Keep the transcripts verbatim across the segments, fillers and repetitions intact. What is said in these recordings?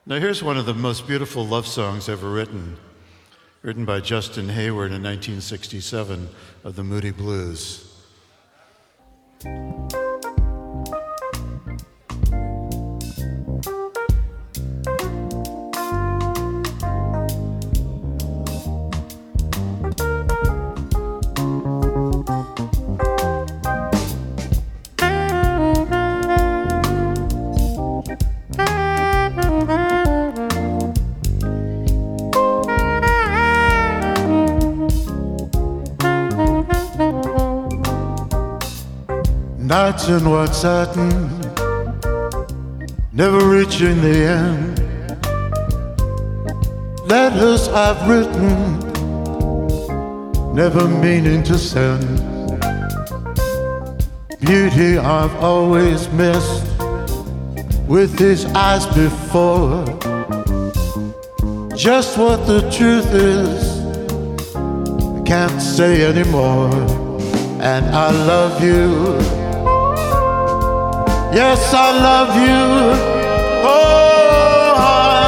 Now here's one of the most beautiful love songs ever written, written by Justin Hayward in nineteen sixty-seven of the Moody Blues. Nights and what's certain, never reaching the end. Letters I've written, never meaning to send. Beauty I've always missed, with his eyes before. Just what the truth is, I can't say anymore. And I love you. Yes, I love you. Oh, I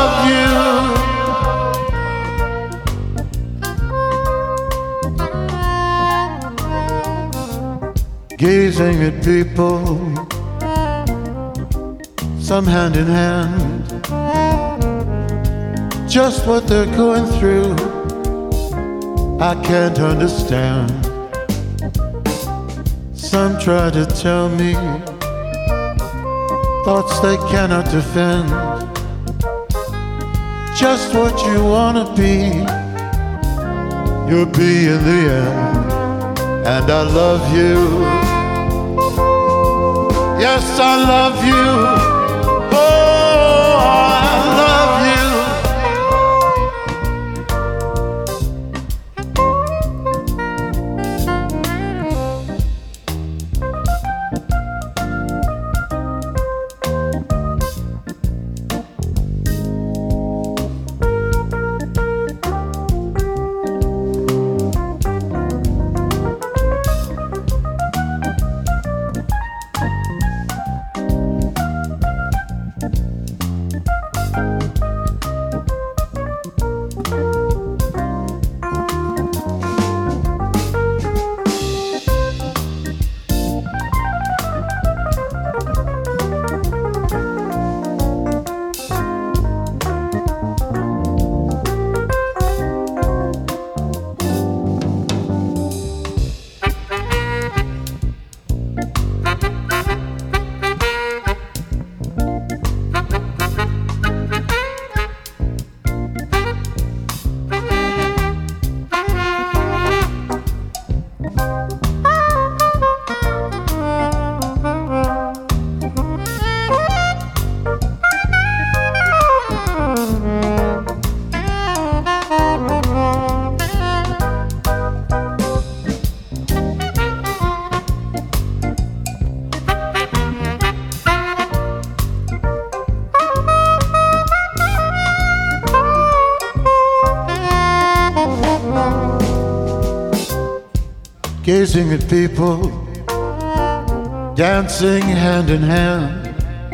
love you. Gazing at people, some hand in hand, just what they're going through, I can't understand. Some try to tell me thoughts they cannot defend. Just what you wanna be, you'll be in the end. And I love you. Yes, I love you. Oh, I love you. Gazing at people, dancing hand in hand,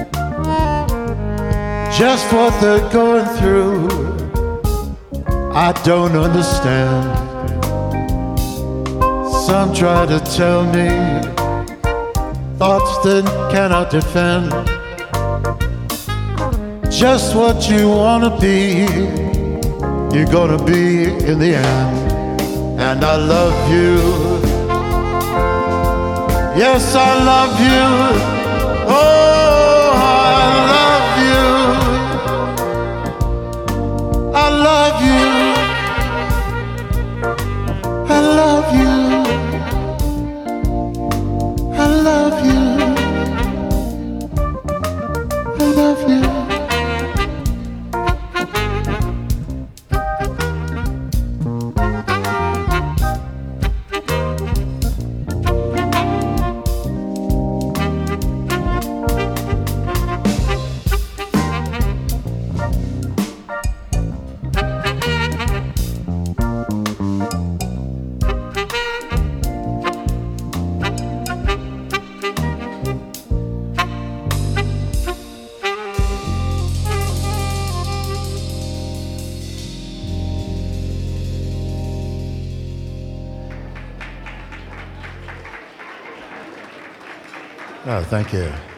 just what they're going through, I don't understand. Some try to tell me thoughts they cannot defend. Just what you wanna be, you're gonna be in the end. And I love you. Yes, I love you. Oh, I love you. I love you. I love you. I love you. I love you. Oh, thank you.